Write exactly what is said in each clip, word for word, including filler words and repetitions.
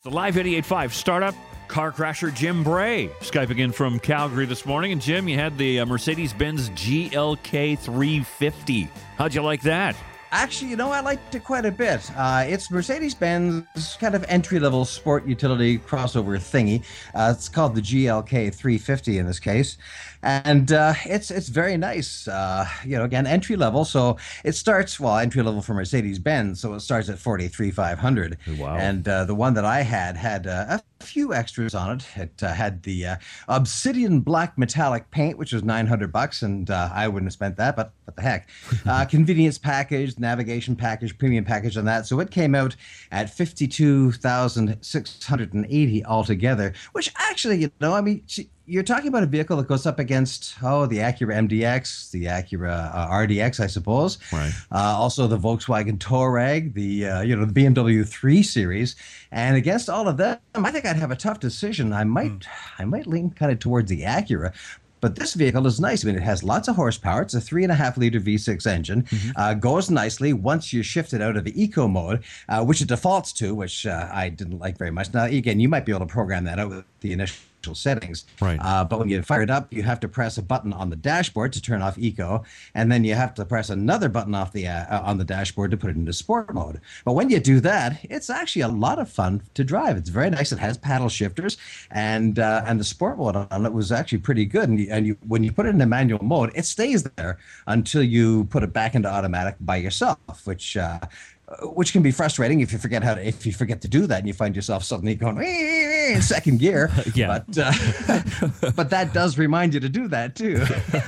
The Live eighty-eight point five startup car crasher Jim Bray Skyping in from Calgary this morning. And Jim, you had the uh, Mercedes-Benz G L K three fifty. How'd you like that? Actually, you know, I liked it quite a bit. Uh, it's Mercedes-Benz kind of entry-level sport utility crossover thingy. Uh, it's called the G L K three fifty in this case. And uh, it's it's very nice. Uh, you know, again, entry-level. So it starts, well, entry-level for Mercedes-Benz. So it starts at forty-three thousand five hundred. Wow. And uh, the one that I had had uh, a few extras on it. It uh, had the uh, obsidian black metallic paint, which was nine hundred bucks, and uh, I wouldn't have spent that, but what the heck. Uh, convenience package, navigation package, premium package on that. So it came out at fifty-two thousand six hundred eighty altogether, which actually, you know, I mean, you're talking about a vehicle that goes up against, oh, the Acura M D X, the Acura uh, R D X, I suppose. Right. Uh, also the Volkswagen Touareg, the, uh, you know, the B M W three Series. And against all of them, I think I'd have a tough decision. I might, mm. I might lean kind of towards the Acura. But this vehicle is nice. I mean, it has lots of horsepower. It's a three and a half liter V six engine. Mm-hmm. Uh, goes nicely once you shift it out of the eco mode, uh, which it defaults to, which uh, I didn't like very much. Now, again, you might be able to program that out with the initial settings. Right. Uh, but when you fire it up, you have to press a button on the dashboard to turn off eco, and then you have to press another button off the uh, on the dashboard to put it into sport mode. But when you do that, it's actually a lot of fun to drive. It's very nice. It has paddle shifters, and uh, and the sport mode on it was actually pretty good. And, you, and you, when you put it into manual mode, it stays there until you put it back into automatic by yourself, which. Uh, Which can be frustrating if you forget how to if you forget to do that and you find yourself suddenly going in second gear. Yeah. But uh, but that does remind you to do that too.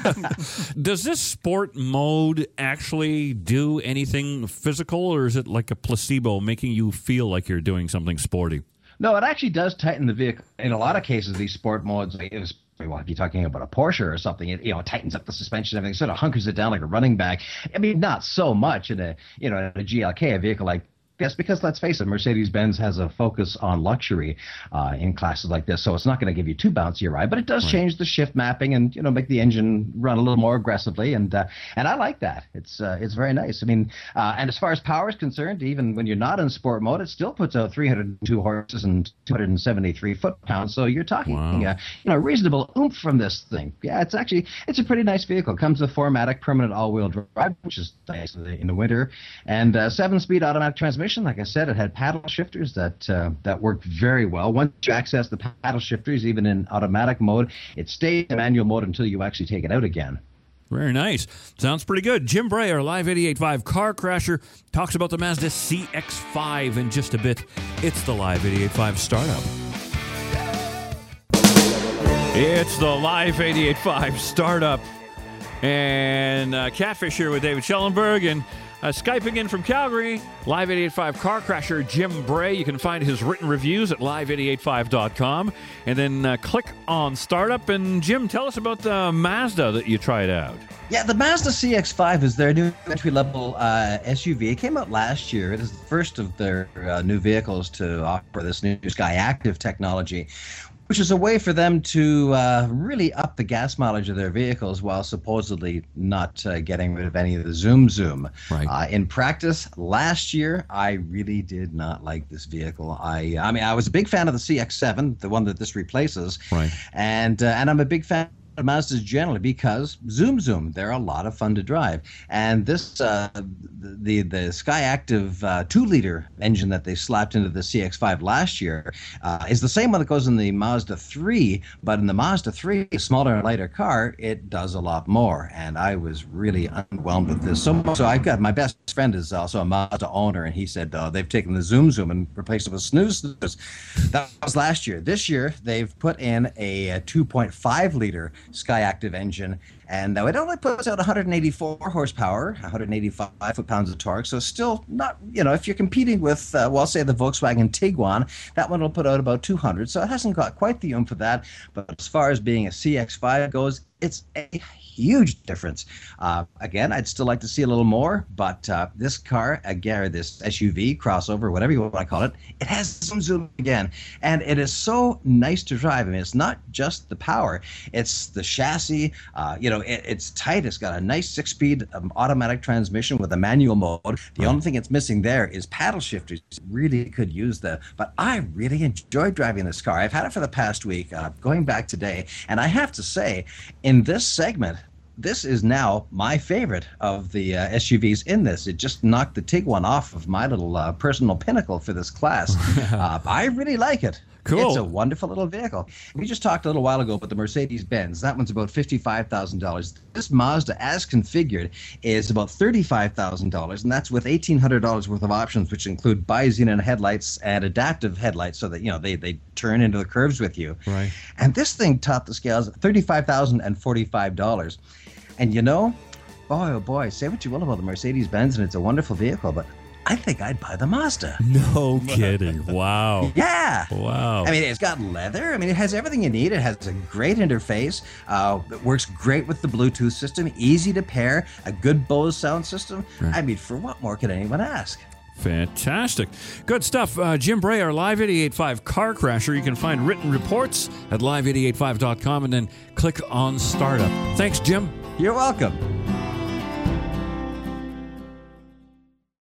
Does this sport mode actually do anything physical, or is it like a placebo, making you feel like you're doing something sporty? No, it actually does tighten the vehicle. In a lot of cases, these sport modes, it was, well, if you're talking about a Porsche or something, it, you know, it tightens up the suspension and everything, sort of hunkers it down like a running bag. I mean, not so much in a, you know, in a G L K, a vehicle like this, because let's face it, Mercedes-Benz has a focus on luxury uh, in classes like this, so it's not going to give you too bouncy a ride, but it does right. change the shift mapping and, you know, make the engine run a little more aggressively, and uh, and I like that. It's uh, it's very nice. I mean, uh, and as far as power is concerned, even when you're not in sport mode, it still puts out three hundred two horses and two hundred seventy-three foot-pounds, so you're talking, wow. uh, you know, reasonable oomph from this thing. Yeah, it's actually, it's a pretty nice vehicle. It comes with four matic permanent all-wheel drive, which is nice in the, in the winter, and uh, seven-speed automatic transmission. Like I said, it had paddle shifters that uh, that worked very well. Once you access the paddle shifters, even in automatic mode, it stays in manual mode until you actually take it out again. Very nice. Sounds pretty good. Jim Bray, our Live eighty-eight point five car crasher, talks about the Mazda C X five in just a bit. It's the Live eighty-eight point five startup. It's the Live eighty-eight point five startup. And uh, Catfish here with David Schellenberg, and Uh, Skyping in from Calgary, Live eighty-eight point five car crasher Jim Bray. You can find his written reviews at live eighty-eight point five dot com. And then uh, click on Startup. And Jim, tell us about the Mazda that you tried out. Yeah, the Mazda C X five is their new entry-level uh, S U V. It came out last year. It is the first of their uh, new vehicles to offer this new Sky Active technology, which is a way for them to uh, really up the gas mileage of their vehicles while supposedly not uh, getting rid of any of the zoom zoom. Right. Uh, in practice, last year, I really did not like this vehicle. I I mean, I was a big fan of the C X seven, the one that this replaces. Right. And, uh, and I'm a big fan of Mazdas generally because zoom zoom, they're a lot of fun to drive. And this uh, the the Sky Active uh, two liter engine that they slapped into the C X five last year uh, is the same one that goes in the Mazda three, but in the Mazda three, a smaller and lighter car, it does a lot more. And I was really underwhelmed with this. So so I've got my best friend is also a Mazda owner, and he said uh, they've taken the zoom zoom and replaced it with snooze snooze. That was last year. This year they've put in a, a two point five liter Sky Active engine, and uh, it only puts out one hundred eighty-four horsepower, one hundred eighty-five foot-pounds of torque, so still not, you know, if you're competing with, uh, well, say the Volkswagen Tiguan, that one will put out about two hundred, so it hasn't got quite the oomph of that, but as far as being a C X five goes, it's a huge difference. Uh, again, I'd still like to see a little more, but uh, this car, again, this S U V, crossover, whatever you want to call it, it has some zoom again, and it is so nice to drive. I mean, it's not just the power, it's the chassis, uh, you know, know, it, it's tight. It's got a nice six-speed um, automatic transmission with a manual mode. The only thing it's missing there is paddle shifters. Really could use them. But I really enjoy driving this car. I've had it for the past week, uh, going back today, and I have to say, in this segment, this is now my favorite of the uh, S U Vs in this. It just knocked the Tiguan off of my little uh, personal pinnacle for this class. uh, I really like it. Cool. It's a wonderful little vehicle. We just talked a little while ago about the Mercedes-Benz. That one's about fifty-five thousand dollars. This Mazda, as configured, is about thirty-five thousand dollars, and that's with eighteen hundred dollars worth of options, which include bi-xenon headlights and adaptive headlights, so that you know they, they turn into the curves with you. Right. And this thing topped the scales at thirty-five thousand forty-five dollars. And you know, boy, oh boy, say what you will about the Mercedes-Benz, and it's a wonderful vehicle, but I think I'd buy the Mazda. No kidding. Wow. Yeah. Wow. I mean, it's got leather. I mean, it has everything you need. It has a great interface. Uh, it works great with the Bluetooth system. Easy to pair. A good Bose sound system. Right. I mean, for what more could anyone ask? Fantastic. Good stuff. Uh, Jim Bray, our Live eighty-eight point five Car Crasher. You can find written reports at live eighty-eight point five dot com and then click on Startup. Thanks, Jim. You're welcome.